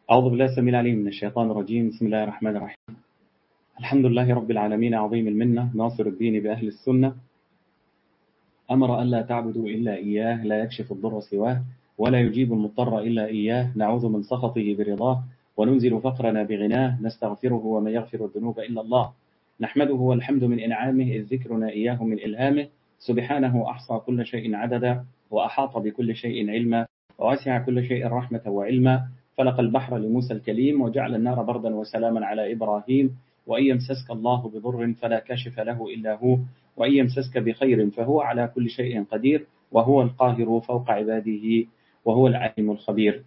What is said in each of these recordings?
أعوذ بالله السميع العليم من الشيطان الرجيم. بسم الله الرحمن الرحيم. الحمد لله رب العالمين عظيم المنة ناصر الدين بأهل السنة، أمر ألا تعبدوا إلا إياه، لا يكشف الضر سواه ولا يجيب المضطر إلا إياه، نعوذ من سخطه برضاه وننزل فقرنا بغناه، نستغفره ومن يغفر الذنوب إلا الله، نحمده والحمد من إنعامه إذ ذكرنا إياه من إلهامه، سبحانه أحصى كل شيء عددا وأحاط بكل شيء علما ووسع كل شيء رحمة وعلما، فلق البحر لموسى الكليم وجعل النار بردا وسلاما على إبراهيم، وإن يمسسك الله بضر فلا كاشف له إلا هو، وإن يمسسك بخير فهو على كل شيء قدير، وهو القاهر فوق عباده وهو العليم الخبير.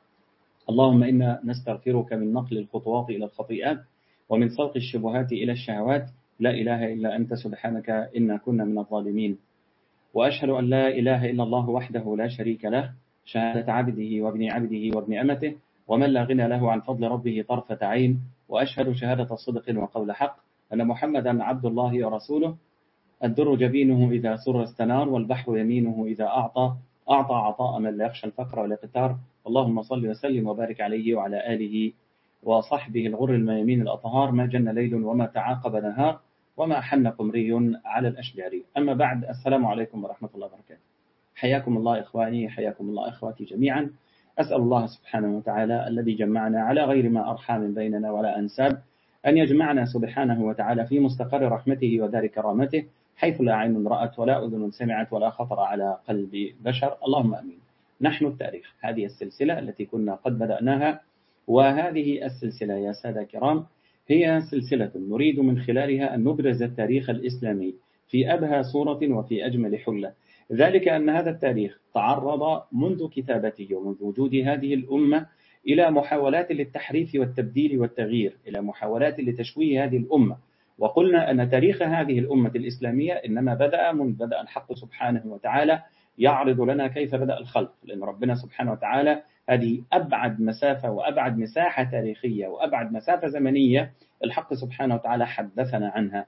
اللهم إنا نستغفرك من نقل الخطوات إلى الخطيئات ومن سوق الشبهات إلى الشهوات، لا إله إلا أنت سبحانك إنا كنا من الظالمين. وأشهد أن لا إله إلا الله وحده لا شريك له، شهادة عبده وابن عبده وابن أمته، ومن لا غنى له عن فضل ربه طرفة عين، وأشهد شهادة صدق وقول حق أن محمدا عبد الله ورسوله، الدر جبينه إذا سر استنار، والبحر يمينه إذا أعطى عطاء من لا يخشى الفقر والاقتار. اللهم صل وسلم وبارك عليه وعلى آله وصحبه الغر الميامين الأطهار، ما جن ليل وما تعاقب نهار وما حن قمري على الأشجار. أما بعد، السلام عليكم ورحمة الله وبركاته. حياكم الله إخواني، حياكم الله إخواتي جميعا. أسأل الله سبحانه وتعالى الذي جمعنا على غير ما أرحام بيننا ولا أنساب أن يجمعنا سبحانه وتعالى في مستقر رحمته ودار كرامته، حيث لا عين رأت ولا أذن سمعت ولا خطر على قلب بشر. اللهم أمين. نحن التاريخ، هذه السلسلة التي كنا قد بدأناها، وهذه السلسلة يا سادة كرام هي سلسلة نريد من خلالها أن نبرز التاريخ الإسلامي في أبهى صورة وفي أجمل حلة، ذلك أن هذا التاريخ تعرض منذ كتابته ومنذ وجود هذه الأمة إلى محاولات للتحريف والتبديل والتغيير، إلى محاولات لتشويه هذه الأمة. وقلنا أن تاريخ هذه الأمة الإسلامية إنما بدأ الحق سبحانه وتعالى يعرض لنا كيف بدأ الخلق، لأن ربنا سبحانه وتعالى هذه أبعد مسافة وأبعد مساحة تاريخية وأبعد مسافة زمنية الحق سبحانه وتعالى حدثنا عنها.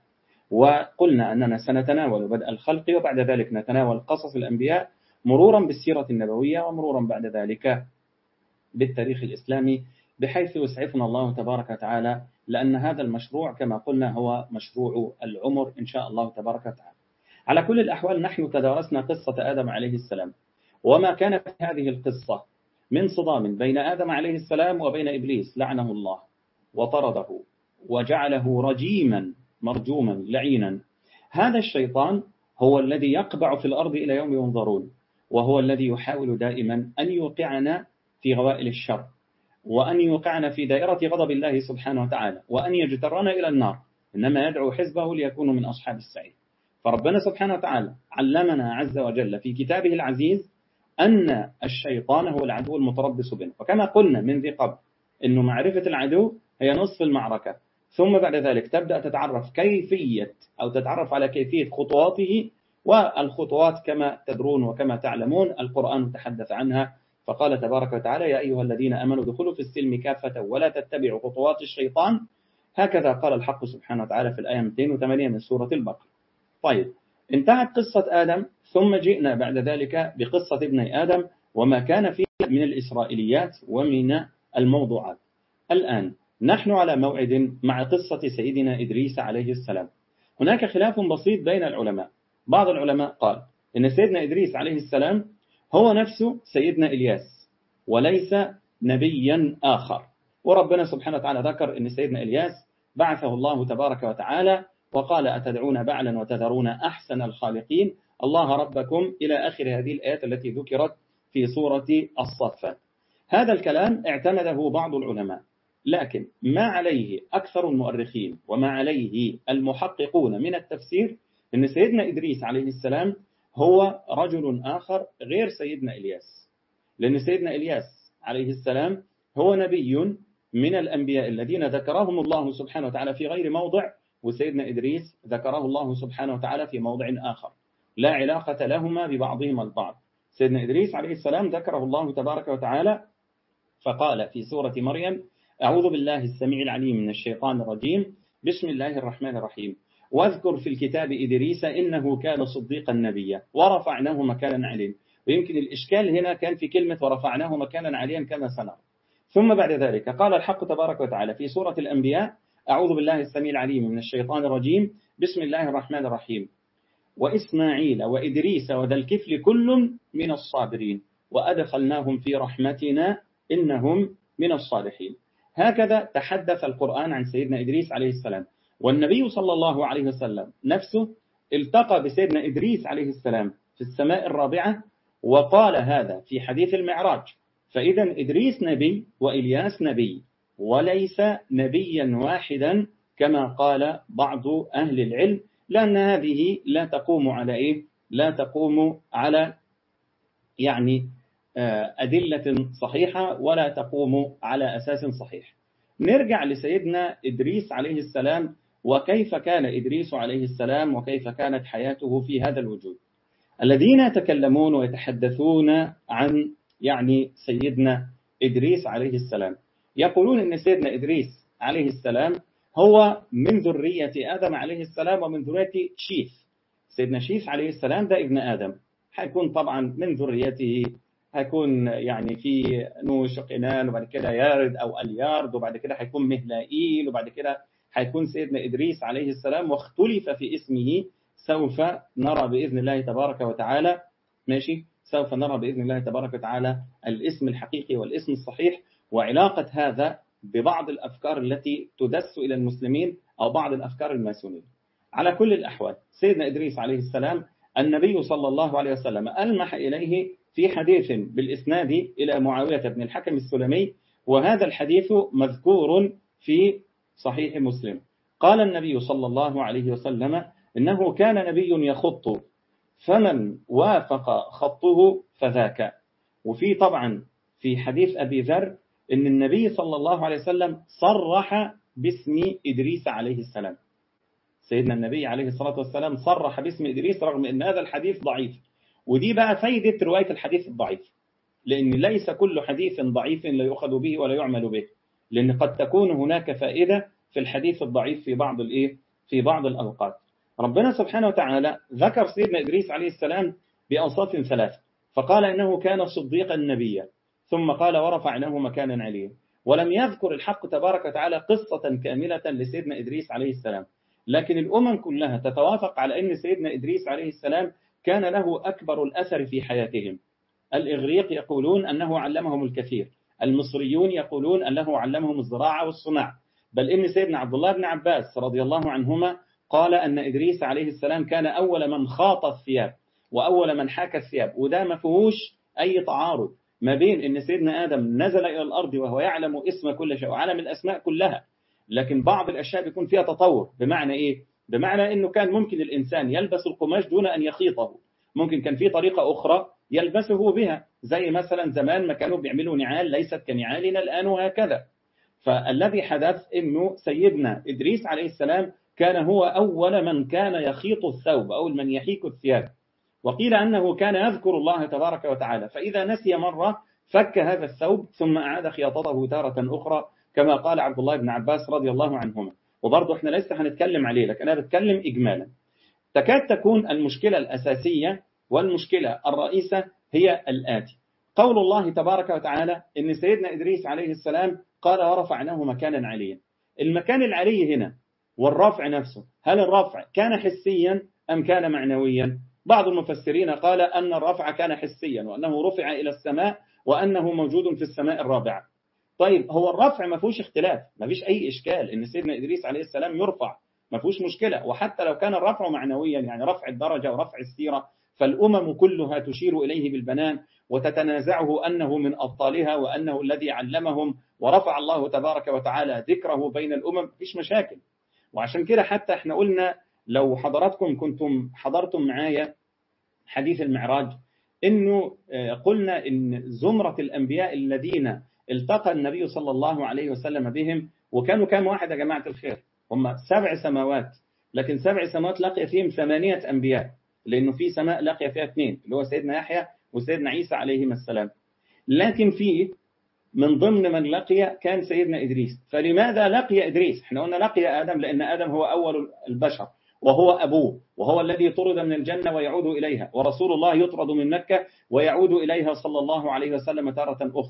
وقلنا أننا سنتناول بدء الخلق، وبعد ذلك نتناول قصص الأنبياء مرورا بالسيرة النبوية، ومرورا بعد ذلك بالتاريخ الإسلامي، بحيث يسعفنا الله تبارك وتعالى، لأن هذا المشروع كما قلنا هو مشروع العمر إن شاء الله تبارك وتعالى. على كل الأحوال، نحن تدارسنا قصة آدم عليه السلام وما كان في هذه القصة من صدام بين آدم عليه السلام وبين إبليس لعنه الله وطرده وجعله رجيما مرجوما لعينا. هذا الشيطان هو الذي يقبع في الأرض إلى يوم ينظرون، وهو الذي يحاول دائما أن يوقعنا في غوائل الشر، وأن يوقعنا في دائرة غضب الله سبحانه وتعالى، وأن يجترنا إلى النار، إنما يدعو حزبه ليكونوا من أصحاب السعير. فربنا سبحانه وتعالى علمنا عز وجل في كتابه العزيز أن الشيطان هو العدو المتربص بنا، وكما قلنا من ذي قبل أنه معرفة العدو هي نصف المعركة، ثم بعد ذلك تبدأ تتعرف على كيفية خطواته، والخطوات كما تدرون وكما تعلمون القرآن تحدث عنها، فقال تبارك وتعالى: يا أيها الذين آمنوا ادخلوا في السلم كافة ولا تتبعوا خطوات الشيطان، هكذا قال الحق سبحانه وتعالى في الآية 208 من سورة البقرة. طيب، انتهت قصة آدم، ثم جئنا بعد ذلك بقصة ابني آدم وما كان فيه من الإسرائيليات ومن الموضوعات. الآن نحن على موعد مع قصة سيدنا إدريس عليه السلام. هناك خلاف بسيط بين العلماء. بعض العلماء قال إن سيدنا إدريس عليه السلام هو نفسه سيدنا إلياس وليس نبيا آخر، وربنا سبحانه وتعالى ذكر إن سيدنا إلياس بعثه الله تبارك وتعالى وقال: أتدعون بعلا وتذرون أحسن الخالقين الله ربكم، إلى آخر هذه الآيات التي ذكرت في سورة الصفات. هذا الكلام اعتمده بعض العلماء، لكن ما عليه أكثر المؤرخين وما عليه المحققون من التفسير إن سيدنا إدريس عليه السلام هو رجل آخر غير سيدنا إلياس، لأن سيدنا إلياس عليه السلام هو نبي من الأنبياء الذين ذكرهم الله سبحانه وتعالى في غير موضع، وسيدنا إدريس ذكره الله سبحانه وتعالى في موضع آخر لا علاقة لهما ببعضهما البعض. سيدنا إدريس عليه السلام ذكره الله تبارك وتعالى فقال في سورة مريم: أعوذ بالله السميع العليم من الشيطان الرجيم، بسم الله الرحمن الرحيم، واذكر في الكتاب إدريس إنه كان صديقا نبيا ورفعناه مكانا عليا. ويمكن الإشكال هنا كان في كلمة ورفعناه مكانا عليا كما سنرى، ثم بعد ذلك قال الحق تبارك وتعالى في سورة الأنبياء: أعوذ بالله السميع العليم من الشيطان الرجيم، بسم الله الرحمن الرحيم: وإسماعيل وإدريس وذا الكفل كل من الصابرين وأدخلناهم في رحمتنا إنهم من الصالحين. هكذا تحدث القرآن عن سيدنا إدريس عليه السلام. والنبي صلى الله عليه وسلم نفسه التقى بسيدنا إدريس عليه السلام في السماء الرابعة وقال هذا في حديث المعراج. فإذا إدريس نبي وإلياس نبي، وليس نبيا واحدا كما قال بعض أهل العلم، لأن هذه لا تقوم على إيه؟ لا تقوم على يعني أدلة صحيحة، ولا تقوم على أساس صحيح. نرجع لسيدنا إدريس عليه السلام، وكيف كان إدريس عليه السلام وكيف كانت حياته في هذا الوجود. الذين يتكلمون ويتحدثون عن يعني سيدنا إدريس عليه السلام يقولون إن سيدنا إدريس عليه السلام هو من ذرية آدم عليه السلام ومن ذرية شيث. سيدنا شيث عليه السلام ده ابن آدم، هيكون طبعا من ذريته، هيكون يعني في نوش وقنان، وبعد كده يارد أو اليارد، وبعد كده هيكون مهلائيل، وبعد كده هيكون سيدنا إدريس عليه السلام. واختلف في اسمه، سوف نرى بإذن الله تبارك وتعالى، ماشي، سوف نرى بإذن الله تبارك وتعالى الاسم الحقيقي والاسم الصحيح، وعلاقة هذا ببعض الأفكار التي تدس إلى المسلمين أو بعض الأفكار الماسونية. على كل الأحوال سيدنا إدريس عليه السلام النبي صلى الله عليه وسلم ألمح إليه في حديث بالإسناد إلى معاوية بن الحكم السلمي، وهذا الحديث مذكور في صحيح مسلم. قال النبي صلى الله عليه وسلم: إنه كان نبي يخط، فمن وافق خطه فذاك. وفي طبعا في حديث أبي ذر إن النبي صلى الله عليه وسلم صرح باسم إدريس عليه السلام. سيدنا النبي عليه الصلاة والسلام صرح باسم إدريس رغم أن هذا الحديث ضعيف. ودي بقى فايدة رواية الحديث الضعيف، لأن ليس كل حديث ضعيف لا يؤخذ به ولا يعمل به، لأن قد تكون هناك فائدة في الحديث الضعيف في بعض الأوقات. ربنا سبحانه وتعالى ذكر سيدنا إدريس عليه السلام بأوصاف ثلاثة، فقال إنه كان صديقا نبيا، ثم قال ورفعناه مكانا عليا. ولم يذكر الحق تبارك وتعالى قصة كاملة لسيدنا إدريس عليه السلام، لكن الأمم كلها تتوافق على أن سيدنا إدريس عليه السلام كان له أكبر الأثر في حياتهم. الإغريق يقولون أنه علمهم الكثير، المصريون يقولون أنه علمهم الزراعة والصناعة، بل إن سيدنا عبد الله بن عباس رضي الله عنهما قال أن إدريس عليه السلام كان أول من خاط الثياب وأول من حاك الثياب. وده ما فيهوش أي تعارض ما بين أن سيدنا آدم نزل إلى الأرض وهو يعلم اسم كل شيء وعلم الأسماء كلها، لكن بعض الأشياء بيكون فيها تطور. بمعنى إيه؟ بمعنى أنه كان ممكن الإنسان يلبس القماش دون أن يخيطه، ممكن كان في طريقة أخرى يلبسه بها، زي مثلا زمان ما كانوا بيعملوا نعال ليست كنعالنا الآن وهكذا. فالذي حدث أنه سيدنا إدريس عليه السلام كان هو أول من كان يخيط الثوب أو من يحيك الثياب. وقيل أنه كان يذكر الله تبارك وتعالى، فإذا نسي مرة فك هذا الثوب ثم أعاد خياطته تارة أخرى، كما قال عبد الله بن عباس رضي الله عنهما. وبرضه احنا لسه هنتكلم عليه، لكن أنا بتكلم إجمالا. تكاد تكون المشكلة الأساسية والمشكلة الرئيسة هي الآتي: قول الله تبارك وتعالى إن سيدنا إدريس عليه السلام قال ورفعناه مكانا عليا. المكان العلي هنا والرفع نفسه، هل الرفع كان حسيا أم كان معنويا؟ بعض المفسرين قال أن الرفع كان حسيا، وأنه رفع إلى السماء، وأنه موجود في السماء الرابعة. طيب هو الرفع ما فيهوش اختلاف، ما فيش أي إشكال إن سيدنا إدريس عليه السلام يرفع، ما فيهوش مشكلة. وحتى لو كان الرفع معنويا يعني رفع الدرجة ورفع السيرة، فالأمم كلها تشير إليه بالبنان وتتنازعه أنه من أبطالها وأنه الذي علمهم، ورفع الله تبارك وتعالى ذكره بين الأمم، فيش مشاكل. وعشان كده حتى احنا قلنا، لو حضراتكم كنتم حضرتم معايا حديث المعراج، إنه قلنا إن زمرة الأنبياء الذين التقى النبي صلى الله عليه وسلم بهم، وكانوا كام واحد يا جماعة الخير؟ هم 7 سماوات، لكن 7 سماوات لقي فيهم 8 أنبياء، لأنه في سماء لقي فيها 2، اللي هو سيدنا يحيى وسيدنا عيسى عليهما السلام. لكن في من ضمن من لقي كان سيدنا إدريس. فلماذا لقي إدريس؟ احنا قلنا لقي آدم لأن آدم هو أول البشر وهو أبوه، وهو الذي طرد من الجنة ويعود إليها، ورسول الله يطرد من مكة ويعود إليها صلى الله عليه وسلم تارة أخرى.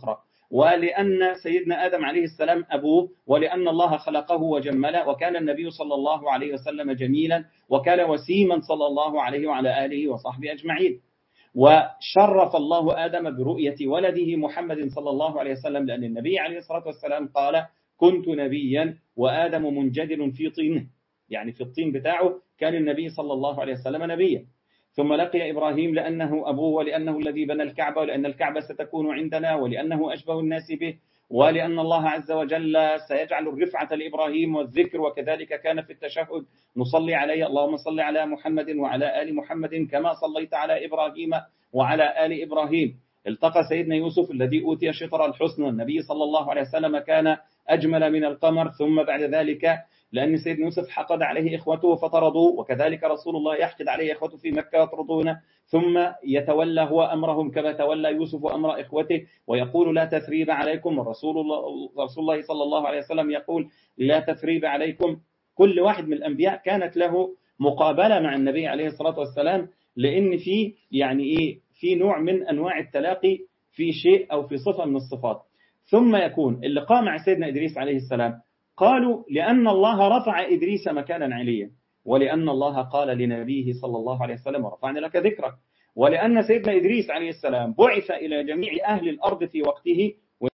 ولأن سيدنا آدم عليه السلام أبوه، ولأن الله خلقه وجمله، وكان النبي صلى الله عليه وسلم جميلا، وكان وسيما صلى الله عليه وعلى آله وصحبه أجمعين. وشرف الله آدم برؤية ولده محمد صلى الله عليه وسلم، لأن النبي عليه الصلاة والسلام قال: كنت نبيا وآدم منجدل في طينه، يعني في الطين بتاعه كان النبي صلى الله عليه وسلم نبيا. ثم لقي إبراهيم لأنه أبوه، ولأنه الذي بنى الكعبة، ولأن الكعبة ستكون عندنا، ولأنه أشبه الناس به، ولأن الله عز وجل سيجعل الرفعة لإبراهيم والذكر. وكذلك كان في التشهد: نصلي عليه اللهم صل على محمد وعلى آل محمد كما صليت على إبراهيم وعلى آل إبراهيم. التقى سيدنا يوسف الذي أوتي شطر الحسن، والنبي صلى الله عليه وسلم كان أجمل من القمر. ثم بعد ذلك لأن سيدنا يوسف حقد عليه إخوته فطردوه، وكذلك رسول الله يحقد عليه إخوته في مكة يطردونه، ثم يتولى هو أمرهم كما تولى يوسف أمر إخوته، ويقول: لا تثريب عليكم. رسول الله صلى الله عليه وسلم يقول: لا تثريب عليكم. كل واحد من الأنبياء كانت له مقابلة مع النبي عليه الصلاة والسلام، لأن في في نوع من أنواع التلاقي في شيء أو في صفة من الصفات. ثم يكون اللقاء مع سيدنا إدريس عليه السلام، قالوا: لأن الله رفع إدريس مكانا عليا، ولأن الله قال لنبيه صلى الله عليه وسلم: ورفعنا لك ذكرك، ولأن سيدنا إدريس عليه السلام بعث إلى جميع أهل الأرض في وقته،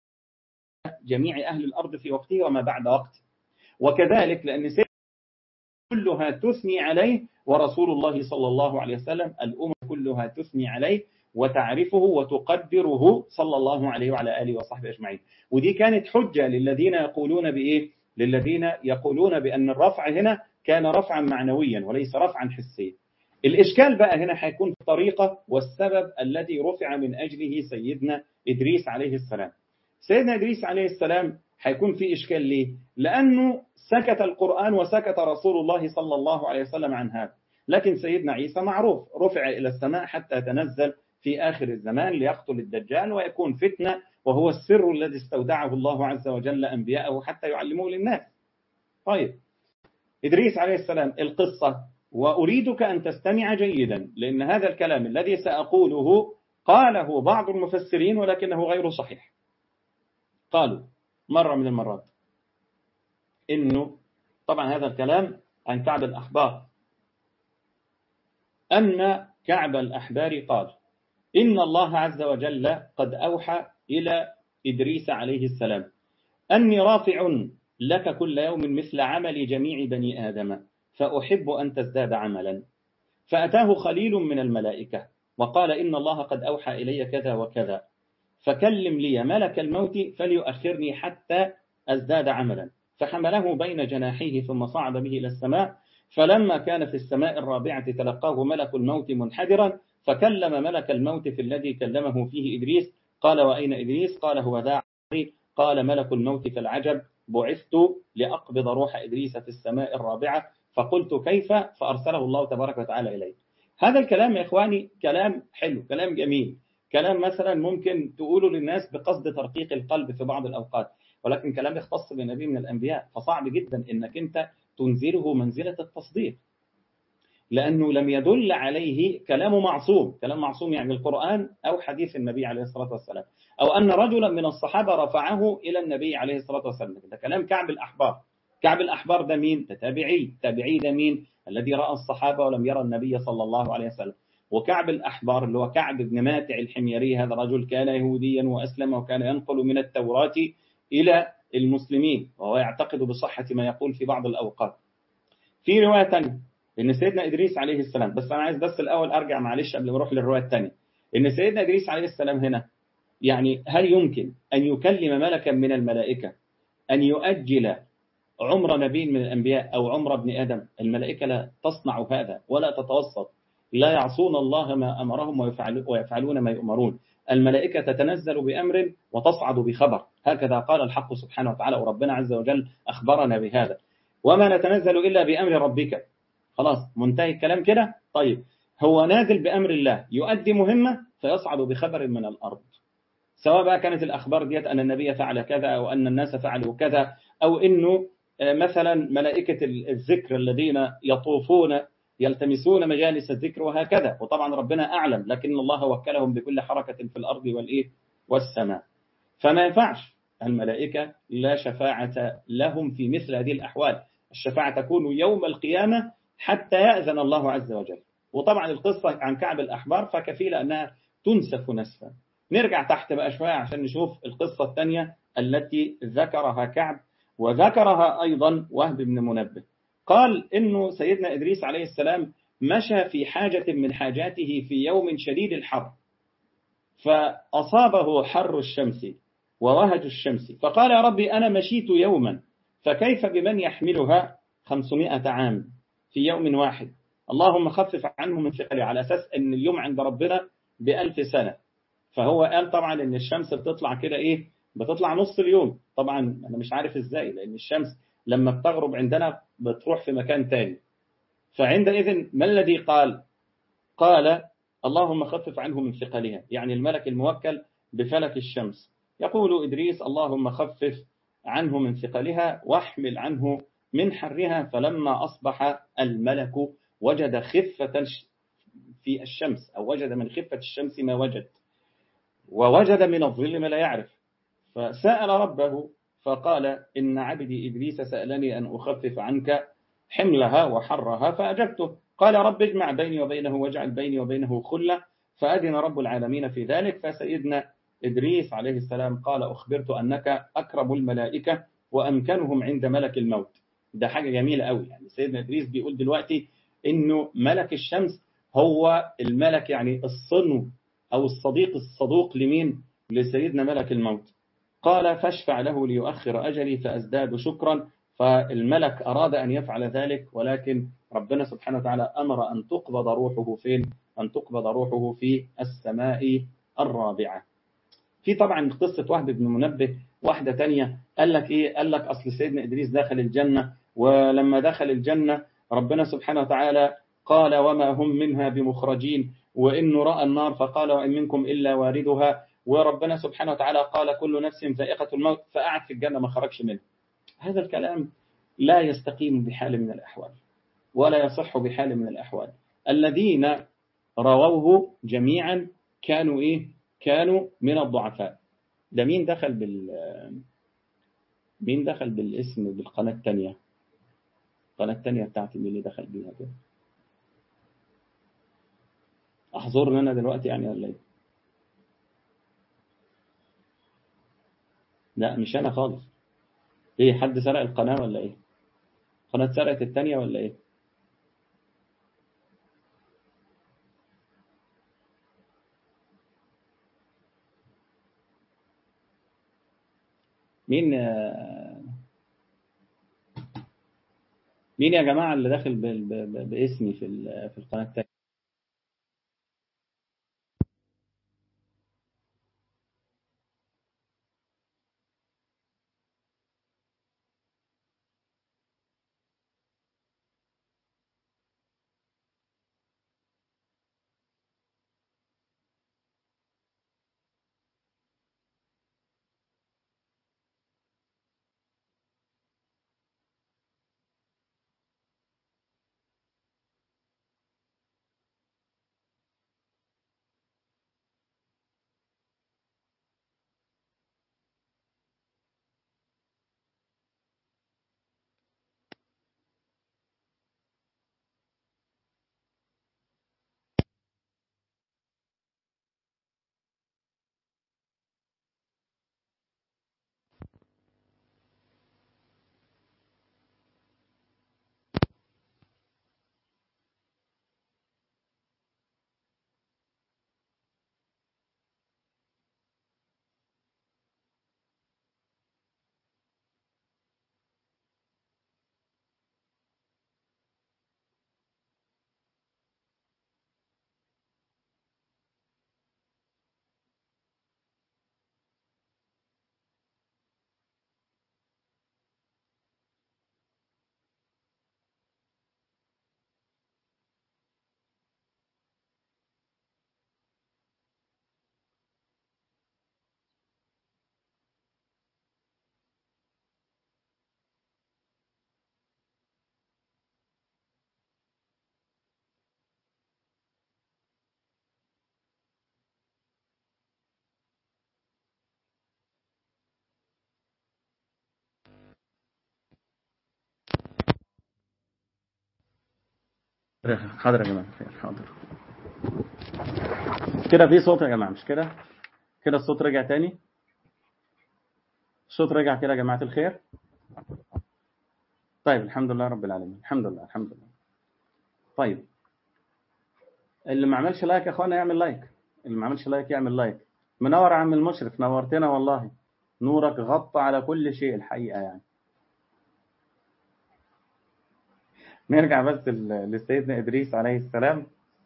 وجميع أهل الأرض في وقته وما بعد وقت. وكذلك لأن سيدنا كلها تثني عليه، ورسول الله صلى الله عليه وسلم الأمة كلها تثني عليه وتعرفه وتقدره صلى الله عليه وعلى آله وصحبه أجمعين. ودي كانت حجة للذين يقولون بإيه؟ للذين يقولون بأن الرفع هنا كان رفعا معنويا وليس رفعا حسيا. الإشكال بقى هنا حيكون في الطريقة والسبب الذي رفع من أجله سيدنا إدريس عليه السلام. سيدنا إدريس عليه السلام حيكون في إشكال ليه؟ لأنه سكت القرآن وسكت رسول الله صلى الله عليه وسلم عن هذا. لكن سيدنا عيسى معروف رفع إلى السماء حتى تنزل في آخر الزمان ليقتل الدجال ويكون فتنة، وهو السر الذي استودعه الله عز وجل أنبياءه حتى يعلموه للناس. طيب، إدريس عليه السلام القصة، وأريدك أن تستمع جيدا، لأن هذا الكلام الذي سأقوله قاله بعض المفسرين ولكنه غير صحيح. قالوا مرة من المرات إنه طبعا هذا الكلام عن كعب الأحبار، أن كعب الأحبار قال: إن الله عز وجل قد أوحى إلى إدريس عليه السلام أني رافع لك كل يوم مثل عمل جميع بني آدم، فأحب أن تزداد عملا. فأتاه خليل من الملائكة وقال: إن الله قد أوحى إلي كذا وكذا، فكلم لي ملك الموت فليؤخرني حتى أزداد عملا. فحمله بين جناحيه ثم صعد به إلى السماء، فلما كان في السماء الرابعة تلقاه ملك الموت منحدرا، فكلم ملك الموت في الذي كلمه فيه إدريس. قال: وأين إدريس؟ قال: هو ذا. قال ملك الموت: فالعجب، بعثت لأقبض روح إدريس في السماء الرابعة، فقلت كيف؟ فأرسله الله تبارك وتعالى إليه. هذا الكلام يا إخواني كلام حلو، كلام جميل، كلام مثلا ممكن تقوله للناس بقصد ترقيق القلب في بعض الأوقات، ولكن كلام يختص بنبي من الأنبياء، فصعب جدا إنك أنت تنزله منزلة التصديق، لأنه لم يدل عليه كلام معصوم. كلام معصوم يعني القرآن أو حديث النبي عليه الصلاة والسلام، أو أن رجلا من الصحابة رفعه إلى النبي عليه الصلاة والسلام. ده كلام كعب الأحبار. كعب الأحبار ده مين؟ ده تابعي. تابعي ده مين؟ الذي رأى الصحابة ولم يرى النبي صلى الله عليه وسلم. وكعب الأحبار اللي هو كعب بن ماتع الحميري، هذا رجل كان يهوديا وأسلم، وكان ينقل من التوراة إلى المسلمين، وهو يعتقد بصحة ما يقول في بعض الأوقات. في رواية ثانية إن سيدنا إدريس عليه السلام، بس أنا عايز بس الأول أرجع معلش قبل ما أروح للرواية الثانية، إن سيدنا إدريس عليه السلام هنا يعني هل يمكن أن يكلم ملكا من الملائكة أن يؤجل عمر نبي من الأنبياء أو عمر ابن آدم؟ الملائكة لا تصنع هذا ولا تتوسط، لا يعصون الله ما أمرهم ويفعلون ما يؤمرون. الملائكة تتنزل بأمر وتصعد بخبر، هكذا قال الحق سبحانه وتعالى، وربنا عز وجل أخبرنا بهذا: وما نتنزل إلا بأمر ربك. خلاص منتهي الكلام كده. طيب، هو نازل بأمر الله يؤدي مهمة فيصعد بخبر من الأرض، سواء بقى كانت الأخبار ديت أن النبي فعل كذا، أو أن الناس فعلوا كذا، أو إنه مثلا ملائكة الذكر الذين يطوفون يلتمسون مجالس الذكر وهكذا. وطبعا ربنا أعلم، لكن الله وكلهم بكل حركة في الأرض والسماء. فما ينفعش الملائكة لا شفاعة لهم في مثل هذه الأحوال. الشفاعة تكون يوم القيامة حتى يأذن الله عز وجل. وطبعا القصة عن كعب الأحبار فكفيلة أنها تنسف نسفا. نرجع تحت بقى شوية عشان نشوف القصة الثانية التي ذكرها كعب وذكرها أيضا وهب بن منبه. قال إنه سيدنا إدريس عليه السلام مشى في حاجة من حاجاته في يوم شديد الحر، فأصابه حر الشمس ووهج الشمس، فقال يا ربي أنا مشيت يوما، فكيف بمن يحملها 500 عام في يوم واحد؟ اللهم خفف عنه من ثقله، على أساس أن اليوم عند ربنا ب1000 سنة. فهو قال طبعا أن الشمس بتطلع كده إيه، بتطلع نص اليوم. طبعا أنا مش عارف إزاي، لأن الشمس لما بتغرب عندنا بتروح في مكان تاني. فعندئذ ما الذي قال؟ قال اللهم خفف عنه من ثقلها، يعني الملك الموكل بفلك الشمس. يقول إدريس اللهم خفف عنه من ثقلها واحمل عنه من حرها. فلما أصبح الملك وجد خفة في الشمس، أو وجد من خفة الشمس ما وجد، ووجد من الظل ما لا يعرف، فسأل ربه فقال إن عبدي إدريس سألني أن أخفف عنك حملها وحرها فأجبته. قال رب اجمع بيني وبينه واجعل بيني وبينه خلة، فأذن رب العالمين في ذلك. فسيدنا إدريس عليه السلام قال أخبرت أنك أكرم الملائكة وأمكنهم عند ملك الموت. ده حاجة جميلة قوي. يعني سيدنا إدريس بيقول دلوقتي إنه ملك الشمس هو الملك، يعني الصنو أو الصديق الصدوق لمين؟ لسيدنا ملك الموت. قال فاشفع له ليؤخر أجلي فأزداد شكرا. فالملك أراد أن يفعل ذلك، ولكن ربنا سبحانه وتعالى أمر أن تقبض روحه فين؟ أن تقبض روحه في السماء الرابعة. في طبعا قصة وهب بن منبه واحدة تانية. قال لك إيه؟ قال لك أصل سيدنا إدريس دخل الجنة، ولما دخل الجنة ربنا سبحانه وتعالى قال وما هم منها بمخرجين، وإنه رأى النار فقال وإن منكم إلا واردها، وربنا سبحانه وتعالى قال كل نفس ذائقة الموت، فقعد في الجنة ما خرجش منه. هذا الكلام لا يستقيم بحال من الأحوال، ولا يصح بحال من الأحوال. الذين رووه جميعا كانوا إيه؟ كانوا من الضعفاء. ده مين دخل بالاسم بالقناة التانية؟ القناة التانية بتاعتي مين اللي دخل بيها كده؟ أحظرني أنا دلوقتي يعني ولا إيه؟ لا مش أنا خالص. إيه، حد سرق القناة ولا إيه؟ القناة سرقت التانية ولا إيه؟ مين مين يا جماعة اللي داخل باسمي في القناة التانية؟ حاضر يا جماعة خير، حاضر. كده في صوت يا جماعة، مش كده؟ كده الصوت رجع تاني؟ الصوت رجع كده يا جماعة الخير؟ طيب الحمد لله رب العالمين، الحمد لله الحمد لله. طيب اللي ما عملش لايك يا اخوانا يعمل لايك، اللي ما عملش لايك يعمل لايك. منور يا عم المشرف، نورتنا والله، نورك غطى على كل شيء الحقيقة يعني. نرجع بس لسيدنا إدريس عليه السلام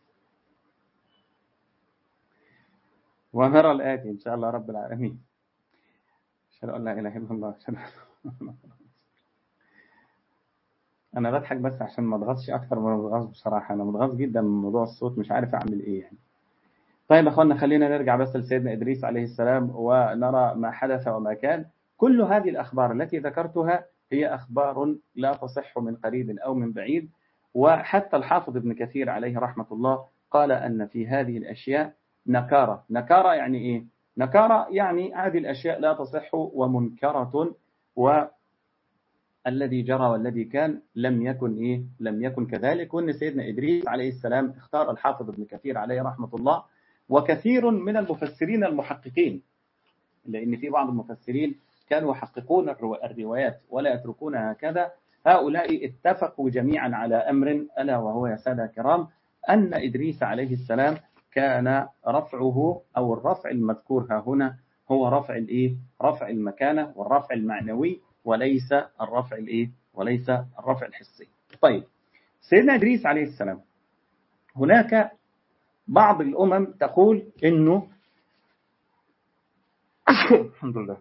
ونرى الآتي إن شاء الله رب العالمين. أشهد أن لا إله إلا الله. أنا بضحك بس عشان ما أضغطش أكثر من أضغط، بصراحة أنا متغاظ جدا من موضوع الصوت، مش عارف أعمل إيه يعني. طيب يا أخوانا خلينا نرجع بس لسيدنا إدريس عليه السلام ونرى ما حدث وما كان. كل هذه الأخبار التي ذكرتها هي أخبار لا تصح من قريب أو من بعيد، وحتى الحافظ ابن كثير عليه رحمة الله قال أن في هذه الأشياء نكارة. نكارة يعني إيه؟ نكارة يعني هذه الأشياء لا تصح ومنكرة، والذي جرى والذي كان لم يكن إيه؟ لم يكن كذلك. وأن سيدنا إدريس عليه السلام اختار الحافظ ابن كثير عليه رحمة الله وكثير من المفسرين المحققين، لأن في بعض المفسرين كانوا يحققون الروايات ولا يتركونها هكذا. هؤلاء اتفقوا جميعا على أمر، ألا وهو يا سادة الكرام أن إدريس عليه السلام كان رفعه أو الرفع المذكور ها هنا هو رفع الإيه؟ رفع المكانة والرفع المعنوي، وليس الرفع الإيه؟ وليس الرفع الحسي. طيب سيدنا إدريس عليه السلام، هناك بعض الأمم تقول إنه الحمد لله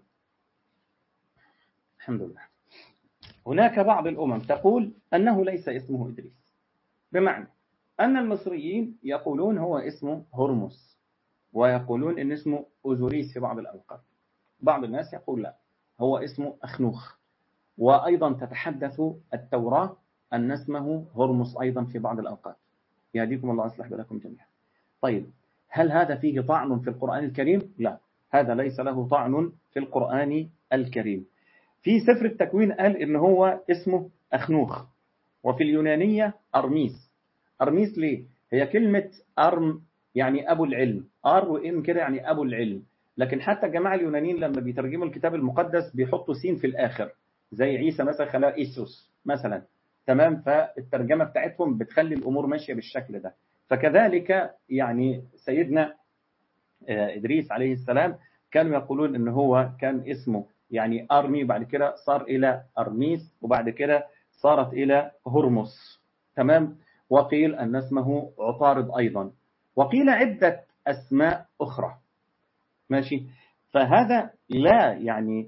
الحمد لله، هناك بعض الأمم تقول أنه ليس اسمه إدريس، بمعنى أن المصريين يقولون هو اسمه هرمس، ويقولون إن اسمه أوزوريس في بعض الأوقات. بعض الناس يقول لا، هو اسمه أخنوخ. وأيضا تتحدث التوراة أن اسمه هرمس أيضا في بعض الأوقات. يهديكم الله أصلح بالكم جميعا. طيب هل هذا فيه طعن في القرآن الكريم؟ لا، هذا ليس له طعن في القرآن الكريم. في سفر التكوين قال إن هو اسمه أخنوخ، وفي اليونانية أرميس. أرميس ليه؟ هي كلمة أرم يعني أبو العلم، أر وإم كده يعني أبو العلم، لكن حتى الجماعة اليونانيين لما بيترجموا الكتاب المقدس بيحطوا سين في الآخر، زي عيسى مثلا خلاه إيسوس مثلا، تمام؟ فالترجمة بتاعتهم بتخلي الأمور ماشية بالشكل ده. فكذلك يعني سيدنا إدريس عليه السلام كانوا يقولون إن هو كان اسمه يعني أرمي، بعد كده صار إلى أرميس، وبعد كده صارت إلى هرمس، تمام؟ وقيل أن اسمه عطارد أيضا، وقيل عدة أسماء أخرى، ماشي؟ فهذا لا يعني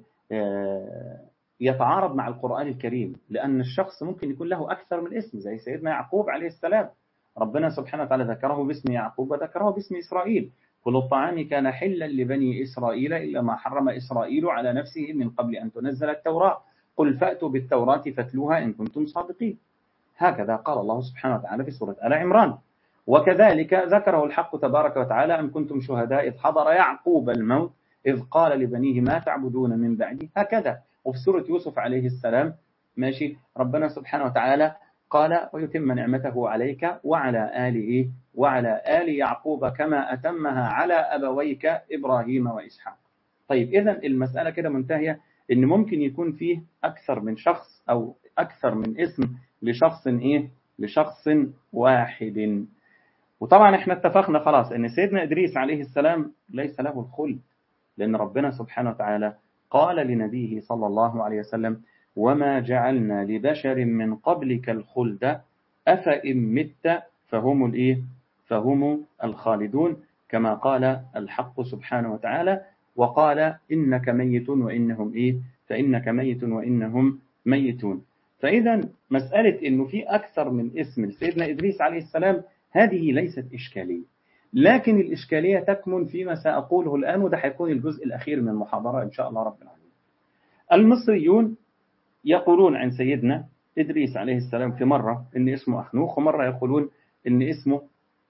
يتعارض مع القرآن الكريم، لأن الشخص ممكن يكون له أكثر من اسم، زي سيدنا يعقوب عليه السلام، ربنا سبحانه وتعالى ذكره باسم يعقوب وذكره باسم إسرائيل. كل الطعام كان حلا لبني إسرائيل إلا ما حرم إسرائيل على نفسه من قبل أن تنزل التوراة، قل فأتوا بالتوراة فاتلوها إن كنتم صادقين. هكذا قال الله سبحانه وتعالى في سورة آل عمران. وكذلك ذكره الحق تبارك وتعالى أم كنتم شهداء إذ حضر يعقوب الموت إذ قال لبنيه ما تعبدون من بعدي، هكذا. وفي سورة يوسف عليه السلام ماشي ربنا سبحانه وتعالى قال ويتم نعمته عليك وعلى آل إيه؟ وعلى آل يعقوب كما أتمها على أبويك إبراهيم وإسحاق. طيب إذن المسألة كده منتهية، إن ممكن يكون فيه أكثر من شخص أو أكثر من اسم لشخص إيه؟ لشخص واحد. وطبعا احنا اتفقنا خلاص ان سيدنا إدريس عليه السلام ليس له الخلد، لأن ربنا سبحانه وتعالى قال لنبيه صلى الله عليه وسلم وما جعلنا لبشر من قبلك الخلد أفإن مت فهم الإيه؟ فهم الخالدون، كما قال الحق سبحانه وتعالى وقال إنك ميت وإنهم إيه؟ فإنك ميت وإنهم ميتون. فإذا مسألة إنه في أكثر من اسم لسيدنا إدريس عليه السلام هذه ليست إشكالية، لكن الإشكالية تكمن فيما سأقوله الآن، وده هيكون الجزء الأخير من المحاضرة إن شاء الله رب العالمين. المصريون يقولون عن سيدنا إدريس عليه السلام في مرة إن اسمه أخنوخ، ومرة يقولون إن اسمه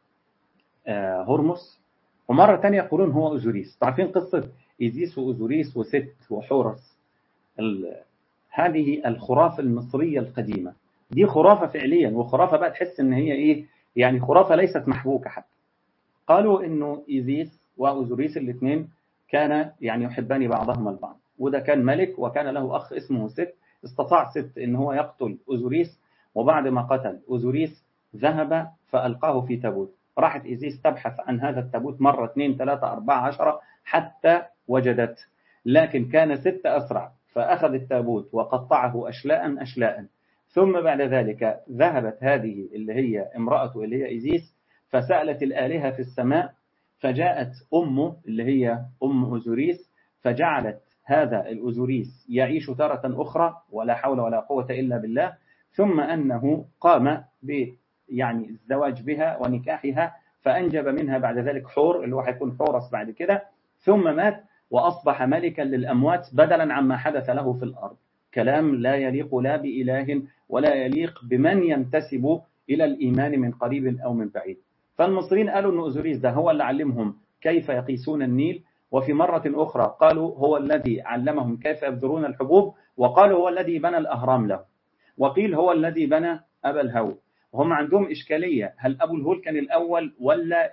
هرمس، ومرة تانية يقولون هو أوزوريس. تعرفين قصة إيزيس وأوزوريس وست وحورس؟ هذه الخرافة المصرية القديمة، دي خرافة فعليا، وخرافة بقى تحس إن هي إيه يعني خرافة ليست محبوكة حتى. قالوا إنه إيزيس وأوزوريس الاثنين كان يعني يحبان بعضهما البعض، وده كان ملك وكان له أخ اسمه ست. استطاع ست إن هو يقتل أوزوريس، وبعد ما قتل أوزوريس ذهب فألقاه في تابوت. راحت إيزيس تبحث عن هذا التابوت مرة 2 3 4 10 حتى وجدته، لكن كان ست أسرع فأخذ التابوت وقطعه أشلاء أشلاء. ثم بعد ذلك ذهبت هذه اللي هي امرأته اللي هي إيزيس فسألت الآلهة في السماء، فجاءت أمه اللي هي أم أوزوريس فجعلت هذا الأوزوريس يعيش تارة أخرى ولا حول ولا قوة إلا بالله، ثم أنه قام يعني الزواج بها ونكاحها، فأنجب منها بعد ذلك حور اللي هو هيكون حورس بعد كده، ثم مات وأصبح ملكا للأموات بدلا عما حدث له في الأرض. كلام لا يليق لا بإله ولا يليق بمن ينتسب إلى الإيمان من قريب أو من بعيد. فالمصريين قالوا أن أوزوريس ده هو اللي علمهم كيف يقيسون النيل، وفي مرة أخرى قالوا هو الذي علمهم كيف يبذرون الحبوب، وقالوا هو الذي بنى الأهرام له، وقيل هو الذي بنى أبا الهول. وهم عندهم إشكالية، هل أبو الهول كان الأول ولا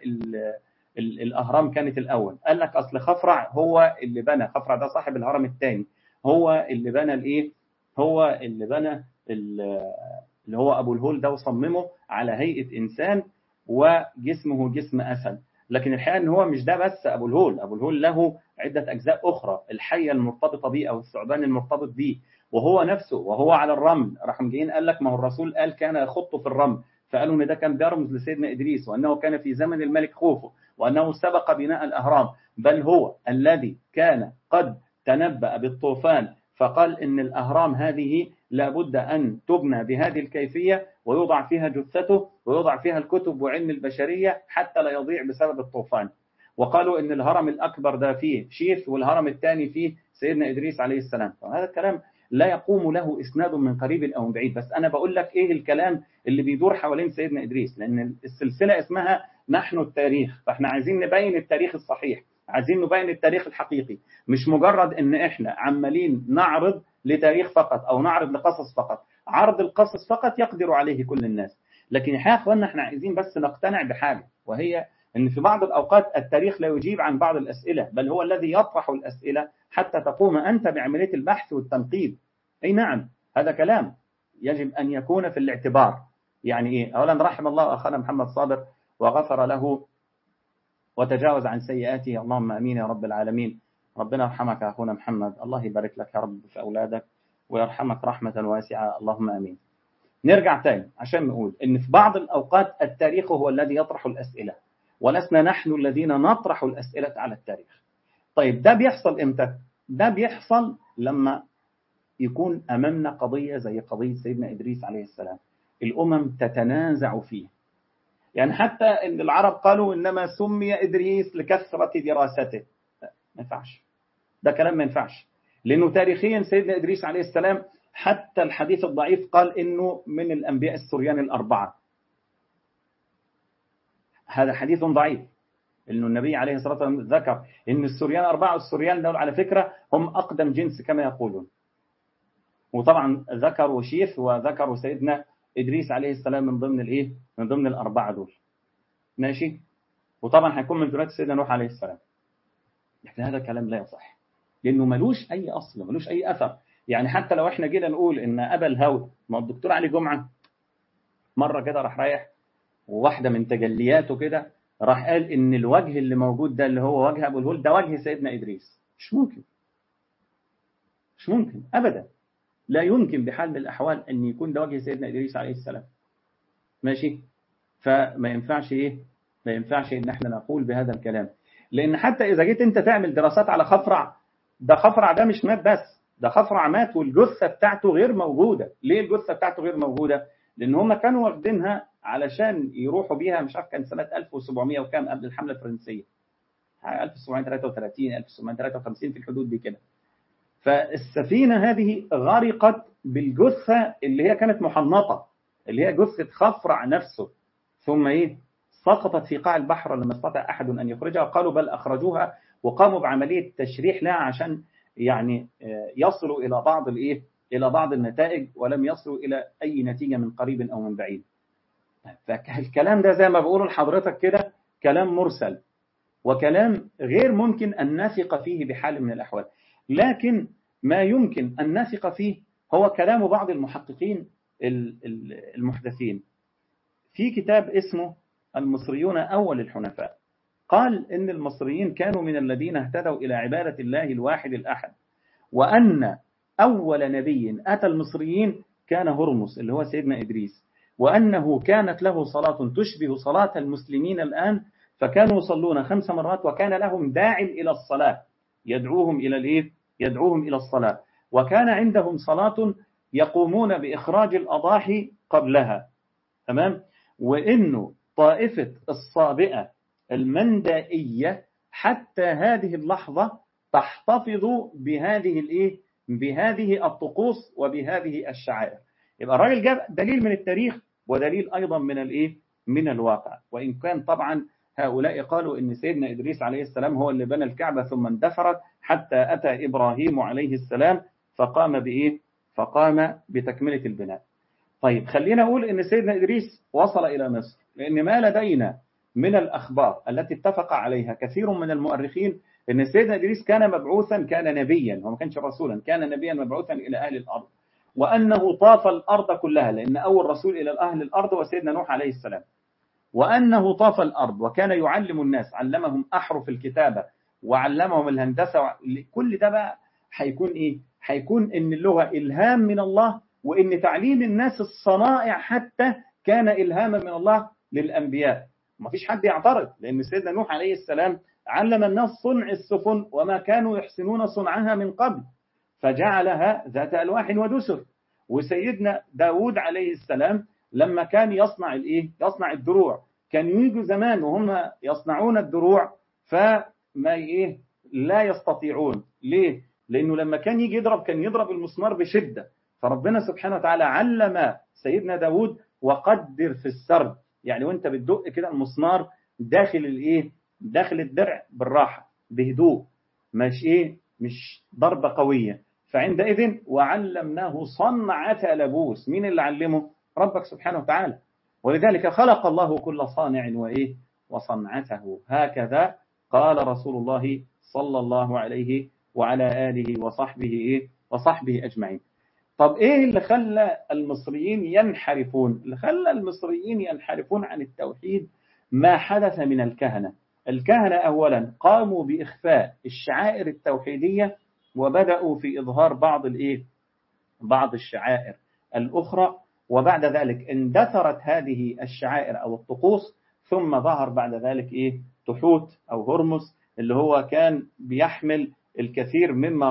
الأهرام كانت الأول؟ قال لك أصل خفرع هو اللي بنى، خفرع ده صاحب الهرم الثاني، هو اللي بنى الإيه؟ هو اللي بنى اللي هو أبو الهول ده وصممه على هيئة إنسان وجسمه جسم أسد. لكن الحقيقة أن هو مش ده بس أبو الهول، أبو الهول له عدة أجزاء أخرى، الحية المرتبطة به أو الثعبان المرتبط به، وهو نفسه وهو على الرمل. راحوا جايين قال لك ما هو الرسول قال كان يخط في الرمل، فقالوا ان ده كان بيرمز لسيدنا إدريس، وأنه كان في زمن الملك خوفو، وأنه سبق بناء الأهرام، بل هو الذي كان قد تنبأ بالطوفان فقال إن الأهرام هذه لابد أن تبنى بهذه الكيفية ويوضع فيها جثته ويوضع فيها الكتب وعلم البشرية حتى لا يضيع بسبب الطوفان. وقالوا إن الهرم الأكبر ده فيه شيث والهرم الثاني فيه سيدنا إدريس عليه السلام. فهذا الكلام لا يقوم له إسناد من قريب أو من بعيد، بس أنا بقول لك إيه الكلام اللي بيدور حوالين سيدنا إدريس، لأن السلسلة اسمها نحن التاريخ، فإحنا عايزين نبين التاريخ الصحيح، عايزين نبين التاريخ الحقيقي، مش مجرد إن إحنا عمالين نعرض لتاريخ فقط أو نعرض لقصص فقط. عرض القصص فقط يقدر عليه كل الناس، لكن يا إخواننا إحنا عايزين بس نقتنع بحاجة، وهي إن في بعض الأوقات التاريخ لا يجيب عن بعض الأسئلة، بل هو الذي يطرح الأسئلة حتى تقوم أنت بعملية البحث والتنقيب. أي نعم، هذا كلام يجب أن يكون في الاعتبار. يعني إيه؟ أولا رحم الله أخانا محمد صابر وغفر له وتجاوز عن سيئاته، اللهم أمين يا رب العالمين. ربنا يرحمك يا أخونا محمد، الله يبارك لك يا رب في أولادك ويرحمك رحمة واسعة، اللهم أمين. نرجع تاني عشان نقول إن في بعض الأوقات التاريخ هو الذي يطرح الأسئلة، ولسنا نحن الذين نطرح الأسئلة على التاريخ. طيب ده بيحصل إمتى؟ ده بيحصل لما يكون أمامنا قضية زي قضية سيدنا إدريس عليه السلام، الأمم تتنازع فيه. يعني حتى إن العرب قالوا إنما سمي إدريس لكثرة دراسته، ما ينفعش، ده كلام ما ينفعش، لأنه تاريخيا سيدنا إدريس عليه السلام حتى الحديث الضعيف قال إنه من الأنبياء السريان الأربعة. هذا حديث ضعيف، إنه النبي عليه الصلاة والسلام ذكر إن السريان أربعة، والسريان دول على فكرة هم أقدم جنس كما يقولون. وطبعا ذكروا شيث وذكروا سيدنا إدريس عليه السلام من ضمن الإيه؟ من ضمن الأربعة دول. ماشي؟ وطبعا هيكون من ذرية سيدنا نوح عليه السلام. لكن هذا الكلام لا يصح، لأنه ملوش أي أصل، ملوش أي أثر. يعني حتى لو إحنا جينا نقول إن أبا الهول، ما الدكتور علي جمعة مرة كده راح رايح وواحدة من تجلياته كده راح قال إن الوجه اللي موجود ده اللي هو وجه أبو الهول ده وجه سيدنا إدريس. مش ممكن، مش ممكن أبدا، لا يمكن بحال من الأحوال أن يكون ده وجه سيدنا إدريس عليه السلام. ماشي؟ فما ينفعش إيه؟ ما ينفعش إن احنا نقول بهذا الكلام، لأن حتى إذا جيت أنت تعمل دراسات على خفرع، ده خفرع ده مش مات بس، ده خفرع مات والجثة بتاعته غير موجودة. ليه الجثة بتاعته غير موجودة؟ لأن هم كانوا واخدينها علشان يروحوا بيها، مش عارف كان سنة 1700 وكام قبل الحملة الفرنسية، 1733 1953 في الحدود دي كده. فالسفينة هذه غرقت بالجثة اللي هي كانت محنطة، اللي هي جثة خفرع نفسه، ثم إيه؟ سقطت في قاع البحر لما استطاع أحد أن يخرجها. قالوا بل أخرجوها وقاموا بعملية تشريح لها عشان يعني يصلوا إلى بعض الإيه؟ إلى بعض النتائج ولم يصلوا إلى أي نتيجة من قريب أو من بعيد. فالكلام ده زي ما بقول لحضرتك كده كلام مرسل، وكلام غير ممكن أن نثق فيه بحال من الأحوال. لكن ما يمكن أن نثق فيه هو كلام بعض المحققين المحدثين في كتاب اسمه المصريون أول الحنفاء. قال إن المصريين كانوا من الذين اهتدوا إلى عبادة الله الواحد الأحد، وأن أول نبي أتى المصريين كان هرمز اللي هو سيدنا إدريس، وأنه كانت له صلاة تشبه صلاة المسلمين الآن، فكانوا يصلون 5 مرات، وكان لهم داع إلى الصلاة يدعوهم إلى الإيه؟ يدعوهم إلى الصلاة، وكان عندهم صلاة يقومون بإخراج الأضاحي قبلها. تمام؟ وإنه طائفة الصابئة المندائية حتى هذه اللحظة تحتفظ بهذه الإيه؟ بهذه الطقوس وبهذه الشعائر. يبقى الراجل جاب دليل من التاريخ ودليل أيضا من الإيه؟ من الواقع. وإن كان طبعا هؤلاء قالوا إن سيدنا إدريس عليه السلام هو اللي بنى الكعبة ثم اندثرت حتى أتى إبراهيم عليه السلام فقام بإيه؟ فقام بتكملة البناء. طيب خلينا أقول إن سيدنا إدريس وصل إلى مصر، لأن ما لدينا من الأخبار التي اتفق عليها كثير من المؤرخين إن سيدنا إدريس كان مبعوثا، كان نبيا، هو ما كانش رسولا، كان نبيا مبعوثا إلى أهل الأرض، وأنه طاف الأرض كلها، لأن أول رسول إلى أهل الأرض هو سيدنا نوح عليه السلام، وأنه طاف الأرض وكان يعلم الناس، علمهم أحرف الكتابة وعلمهم الهندسة. كل ده بقى هيكون إيه؟ هيكون إن اللغة إلهام من الله، وإن تعليم الناس الصنائع حتى كان إلهاما من الله للأنبياء. ما فيش حد يعترض، لأن سيدنا نوح عليه السلام علم الناس صنع السفن وما كانوا يحسنون صنعها من قبل، فجعلها ذات ألواح ودسر. وسيدنا داود عليه السلام لما كان يصنع الإيه؟ يصنع الدروع، كان يجوا زمان وهم يصنعون الدروع فما إيه؟ لا يستطيعون. ليه؟ لأنه لما كان يجي يضرب كان يضرب المسمار بشدة، فربنا سبحانه وتعالى علم سيدنا داود وقدر في السرد، يعني وانت بتدق كده المسمار داخل الايه؟ داخل الدرع بالراحة بهدوء، مش ايه؟ مش ضربة قوية. فعندئذ وعلمناه صنعة لبوس. مين اللي علمه؟ ربك سبحانه وتعالى. ولذلك خلق الله كل صانع وإيه؟ وصنعته. هكذا قال رسول الله صلى الله عليه وعلى آله وصحبه إيه؟ وصحبه أجمعين. طب إيه اللي خلى المصريين ينحرفون؟ اللي خلى المصريين ينحرفون عن التوحيد ما حدث من الكهنة. الكهنة أولا قاموا بإخفاء الشعائر التوحيدية، وبدأوا في إظهار بعض الشعائر الأخرى، وبعد ذلك اندثرت هذه الشعائر أو الطقوس، ثم ظهر بعد ذلك تحوت أو هرمز اللي هو كان بيحمل الكثير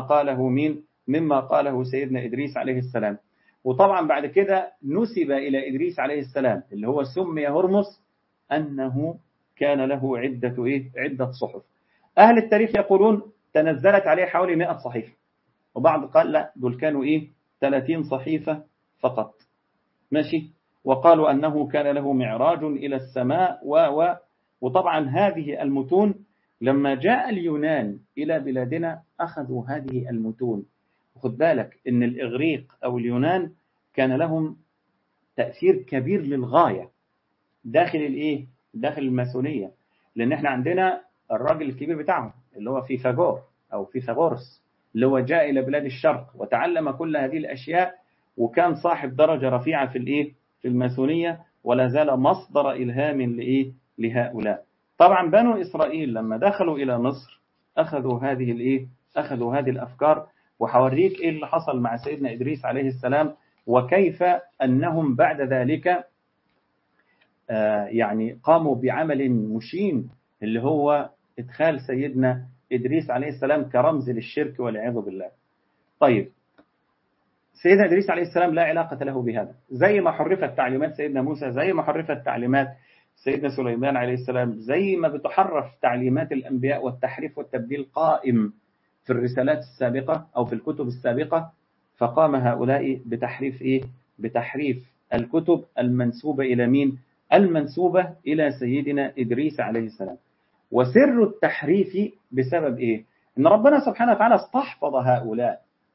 مما قاله سيدنا إدريس عليه السلام. وطبعا بعد كده نسب إلى إدريس عليه السلام اللي هو سمي هرمز أنه كان له عدة صحف. أهل التاريخ يقولون تنزلت عليه حوالي 100 صحيفة، وبعض قال لا دول كانوا 30 صحيفة فقط. ماشي. وقالوا أنه كان له معراج إلى السماء وطبعا هذه المتون لما جاء اليونان إلى بلادنا أخذوا هذه المتون. وخد بالك إن الإغريق أو اليونان كان لهم تأثير كبير للغاية داخل الماسونية، لأن احنا عندنا الراجل الكبير بتاعهم اللي هو فيثاغورس اللي هو جاء إلى بلاد الشرق وتعلم كل هذه الأشياء، وكان صاحب درجة رفيعة في الماسونية، ولا زال مصدر إلهام لهؤلاء. طبعا بنو إسرائيل لما دخلوا إلى مصر أخذوا هذه الأفكار. وحوريك إيه اللي حصل مع سيدنا إدريس عليه السلام، وكيف أنهم بعد ذلك يعني قاموا بعمل مشين اللي هو إدخال سيدنا إدريس عليه السلام كرمز للشرك والعياذ بالله. طيب سيدنا إدريس عليه السلام لا علاقة له بهذا، زي ما حرفت تعليمات سيدنا موسى، زي ما حرفت تعليمات سيدنا سليمان عليه السلام، زي ما بتحرف تعليمات الأنبياء، والتحريف والتبديل قائم في الرسالات السابقة أو في الكتب السابقة. فقام هؤلاء بتحريف الكتب المنسوبة إلى مين؟ المنسوبة إلى سيدنا إدريس عليه السلام. وسر التحريف بسبب إيه؟ إن ربنا سبحانه وتعالى استحفظ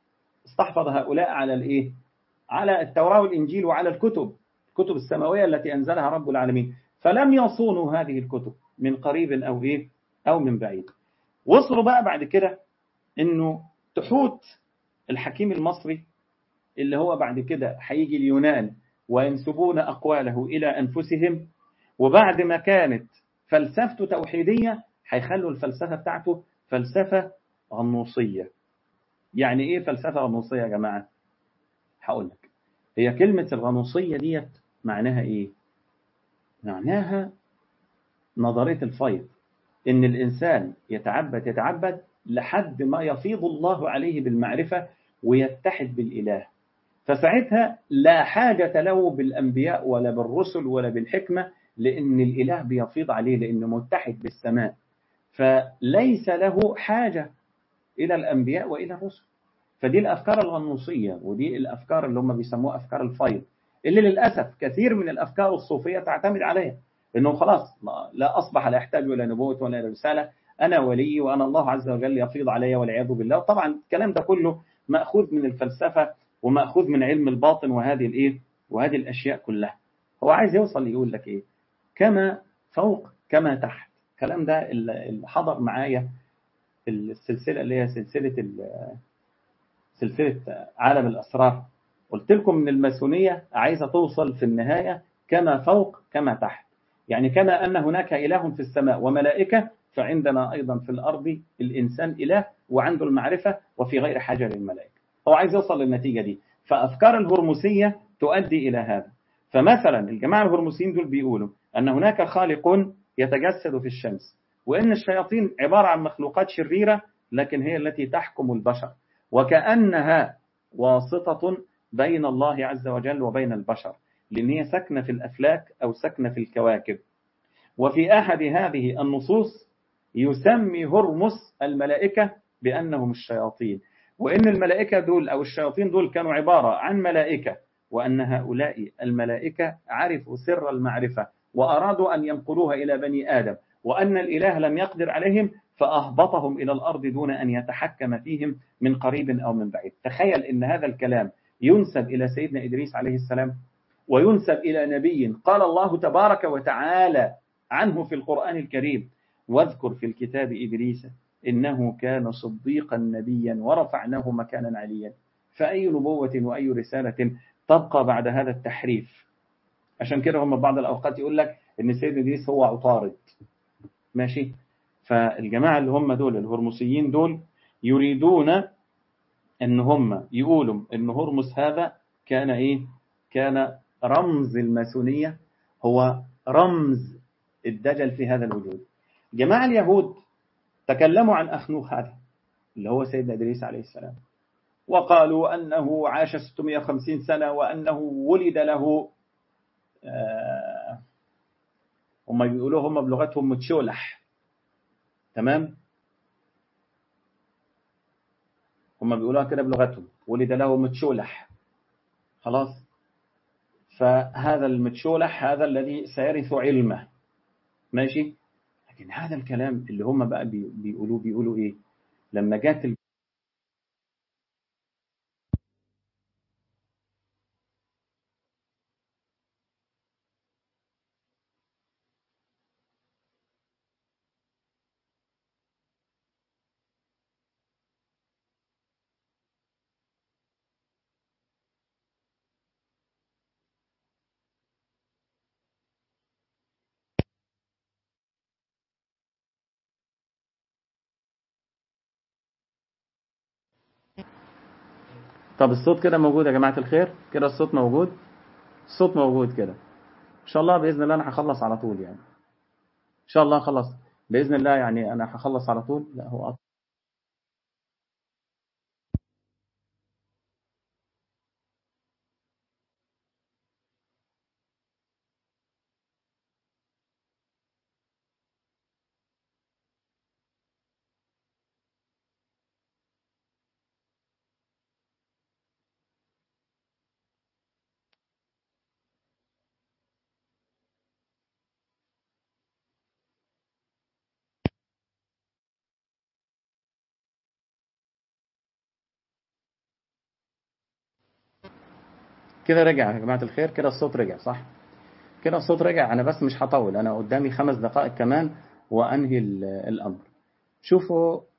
استحفظ هؤلاء على الإيه؟ على التوراة والإنجيل وعلى الكتب السماوية التي أنزلها رب العالمين، فلم يصونوا هذه الكتب من قريب أو إيه أو من بعيد. وصلوا بقى بعد كده إنه تحوت الحكيم المصري اللي هو بعد كده هيجي اليونان وينسبون أقواله إلى أنفسهم، وبعد ما كانت فلسفته توحيدية هيخلوا الفلسفة بتاعته فلسفة غنوصية. يعني إيه فلسفة غنوصية يا جماعة؟ هقول لك. هي كلمة الغنوصية ديت معناها إيه؟ معناها نظرية الفيض، إن الإنسان يتعبد لحد ما يفيض الله عليه بالمعرفة ويتحد بالإله، فساعتها لا حاجة له بالأنبياء ولا بالرسل ولا بالحكمة، لأن الإله بيفيض عليه لأنه متحد بالسماء، فليس له حاجة إلى الأنبياء وإلى الرسل. فدي الأفكار الغنوصية، ودي الأفكار اللي هم بيسموها أفكار الفيض، اللي للأسف كثير من الأفكار الصوفية تعتمد عليها، إنه خلاص لا أصبح لا يحتاج إلى نبوة ولا إلى رسالة، أنا ولي وأنا الله عز وجل يفيض علي والعياذ بالله. طبعا الكلام ده كله مأخوذ من الفلسفة ومأخوذ من علم الباطن وهذه الأشياء كلها. هو عايز يوصل يقول لك إيه؟ كما فوق كما تحت. الكلام ده اللي حضر معايا السلسلة اللي هي سلسلة عالم الأسرار، قلت لكم من الماسونية عايزة توصل في النهاية كما فوق كما تحت، يعني كما أن هناك إله في السماء وملائكة، فعندنا أيضا في الأرض الإنسان إله وعنده المعرفة وفي غير حاجة للملائكة. هو عايز يوصل للنتيجة دي. فأفكار الهرمسية تؤدي إلى هذا. فمثلا الجماعة الهرمسيين دول بيقولوا أن هناك خالق يتجسد في الشمس، وإن الشياطين عبارة عن مخلوقات شريرة لكن هي التي تحكم البشر، وكأنها واسطة بين الله عز وجل وبين البشر، لأن هي سكنة في الأفلاك أو سكنة في الكواكب. وفي أحد هذه النصوص يسمي هرمس الملائكة بأنهم الشياطين، وإن الملائكة دول أو الشياطين دول كانوا عبارة عن ملائكة، وأن هؤلاء الملائكة عرفوا سر المعرفة وأرادوا أن ينقلوها إلى بني آدم، وأن الإله لم يقدر عليهم فأهبطهم إلى الأرض دون أن يتحكم فيهم من قريب أو من بعيد. تخيل إن هذا الكلام ينسب إلى سيدنا إدريس عليه السلام، وينسب إلى نبي قال الله تبارك وتعالى عنه في القرآن الكريم: واذكر في الكتاب إدريس إنه كان صديقا نبيا ورفعناه مكانا عليا. فأي نبوة وأي رسالة تبقى بعد هذا التحريف؟ عشان كده هم بعض الأوقات يقول لك إن سيدنا إدريس هو عطارد. ماشي. فالجماعة اللي هم دول الهرمسيين دول يريدون ان هم يقولوا ان هرمس هذا كان ايه؟ كان رمز الماسونية، هو رمز الدجل في هذا الوجود. جماعة اليهود تكلموا عن أخنوخ هذا اللي هو سيدنا إدريس عليه السلام، وقالوا أنه عاش 650 سنة وأنه ولد له هم بيقولوا هم بلغتهم متشولح. تمام، هم بيقولوها كده بلغتهم، ولد له متشولح. خلاص، فهذا المتشولح هذا الذي سيرث علمه. ماشي. لكن هذا الكلام اللي هم بقى بيقولوا ايه لما جات طب الصوت كده موجود يا جماعة الخير؟ كده الصوت موجود؟ الصوت موجود كده. ان شاء الله بإذن الله انا هخلص على طول يعني. ان شاء الله خلص بإذن الله يعني انا هخلص على طول. لا هو كده رجع يا جماعة الخير، كده الصوت رجع صح؟ كده الصوت رجع. أنا بس مش هطول، أنا قدامي 5 دقائق كمان وأنهي الأمر. شوفوا